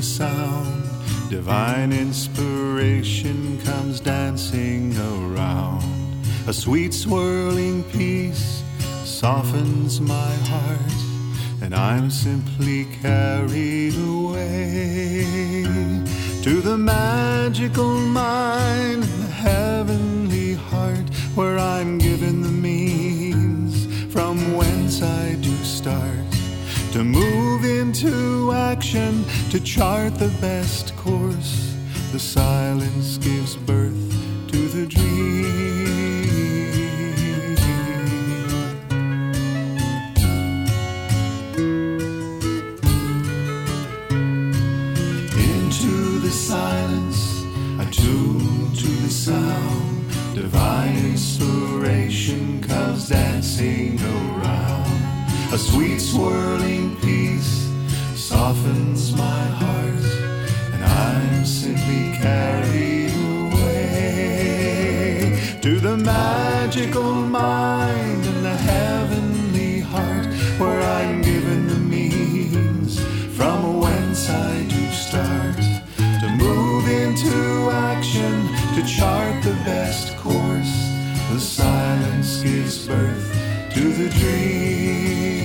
the sound, divine inspiration comes dancing around. A sweet swirling peace softens my heart, and I'm simply carried away to the magical mind, the heavenly heart, where I'm given the means from whence I do start to move into action, to chart the best course. The silence gives birth to the dream. Into the silence, attuned to the sound, divine inspiration comes dancing around. A sweet swirling peace softens my heart, and I'm simply carried away to the magical mind and the heavenly heart, where I'm given the means from whence I do start to move into action, to chart the best course. The silence gives birth to the dream.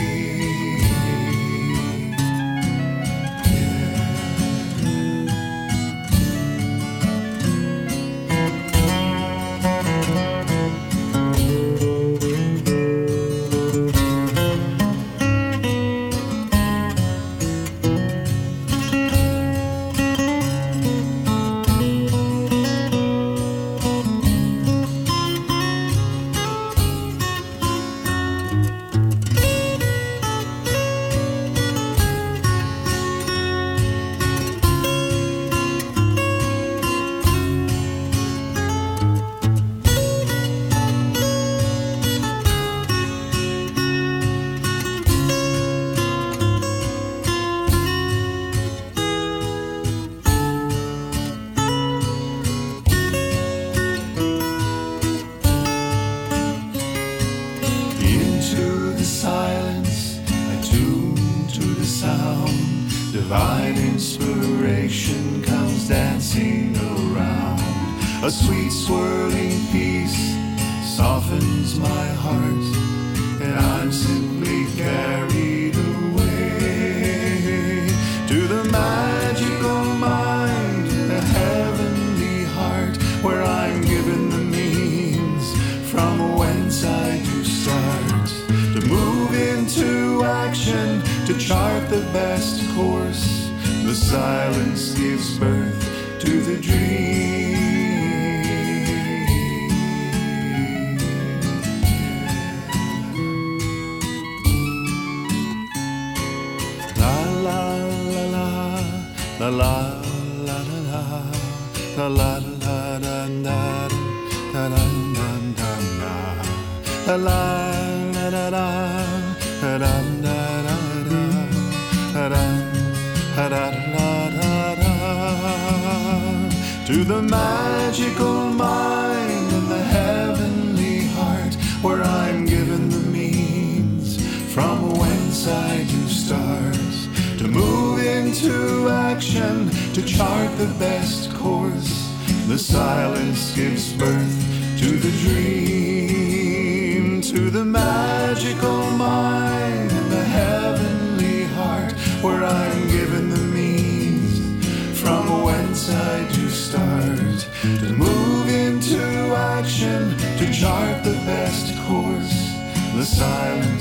Divine inspiration comes dancing around. A sweet swirling peace softens my heart, and I'm simply carried away to the magical mind, the heavenly heart, where I'm given the means from whence I do start to move into action, to chart the best course. The silence gives birth to the dream. La la la la la la la la la la la da da da da da da la la la la da da da to the magical mind and the heavenly heart, where I'm given the means from whence I do start to move into action, to chart the best course. The silence gives birth to the dream, to the magical mind and the heavenly heart, where I'm given the means from whence I do start to move into action, to chart the best course. The silence